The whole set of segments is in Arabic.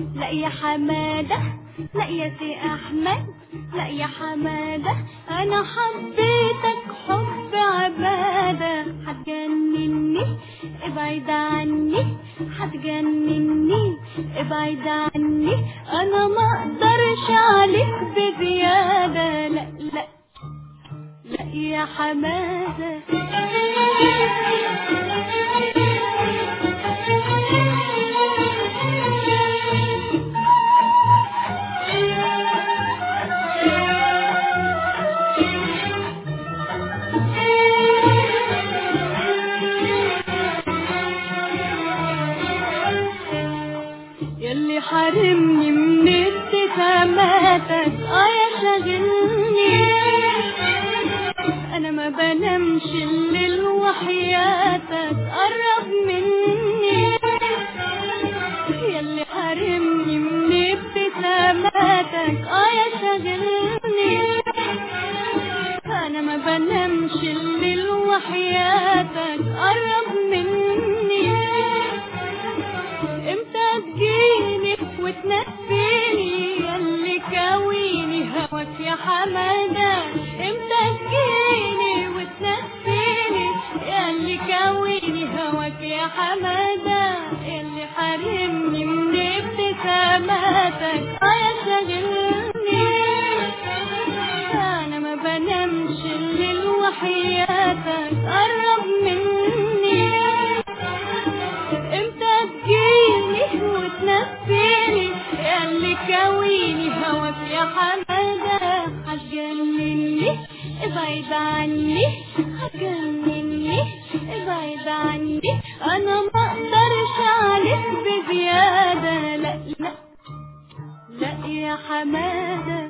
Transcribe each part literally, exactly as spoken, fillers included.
لا يا حمادة، لا يا سي أحمد، لا يا حمادة، أنا حبيتك حب عبادة. هتجنني ابعد عني، هتجنني ابعد عني، أنا ما أقدرش عليك بزيادة. لا لا لا يا حمادة. ياللي حارمني من ابتساماتك اه يا شاغلني، انا ما بنامش الليل وحياتك قرب مني. ياللي حارمني من ابتساماتك اه يا شاغلني، انا ما بنامش الليل وحياتك قرب مني. امتى تجيني وتنسيني ياللي كاويني هواك يا حمادة؟ امتى تجيني وتنسيني ياللي كاويني هواك يا حمادة؟ ياللي حارمني من ابتساماتك اه يا شاغلني، انا ما بنامش الليل وحياتك قرب مني. امتى تجيني وتنسيني ياللي كاويني هواك يا حمادة؟ هتجنني ابعد عني، هتجنني ابعد عني، انا ما اقدرش عليك بزيادة. لا لا لا يا حمادة.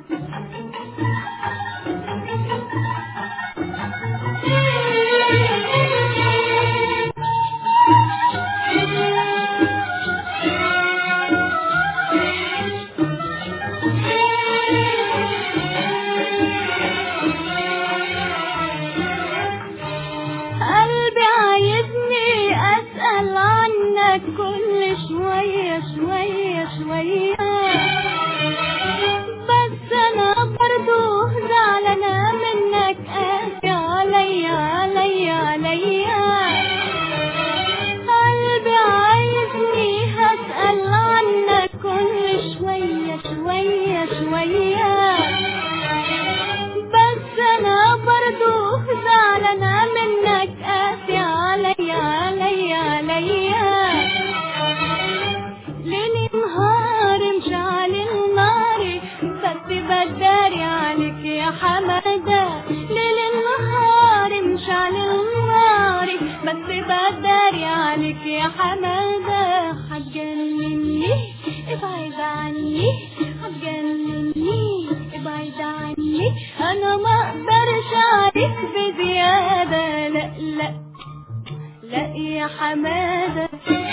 قلبي عايزني اسأل عنك كل شوية شوية شوية، بس انا برضو زعلانة منك، قاسي عليا عليا عليا. قلبي عايزني هسأل عنك كل شوية شوية شوية، بس انا برضو زعلانة منك، قاسي عليا عليا عليا. ليل نهار مشعل النار بس بداري عليك يا حمادة، ليل نهار مشعل النار بس بداري عليك يا حمادة. هتجنني ابعد عني، هتجنني ابعد عني، انا ما اقدرش عليك بزيادة. لا لا لا يا حمادة.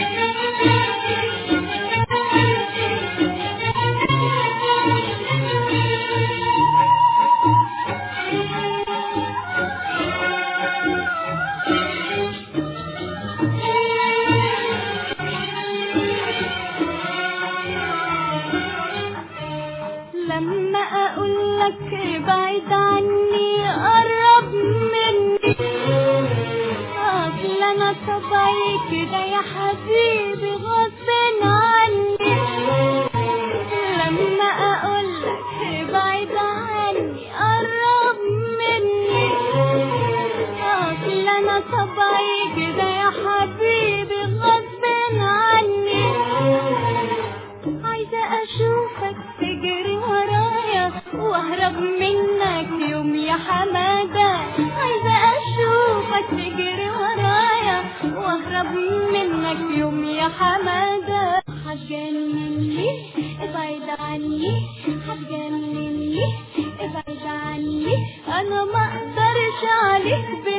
لما اقولك ابعد عني قرب مني، اصل انا طبعي كده يا حبيبي غصب عني. لما اقولك ابعد عني قرب مني، اصل انا طبعي كده يا حبيبي غصب عني. عايزة اشوفك تجري ورايا واهرب منك يوم يا حمادة، عايزة اشوفك تجري ورايا واهرب منك يوم يا حمادة. هتجنني ابعد عني، هتجنني ابعد عني، انا ما اقدرش عليك.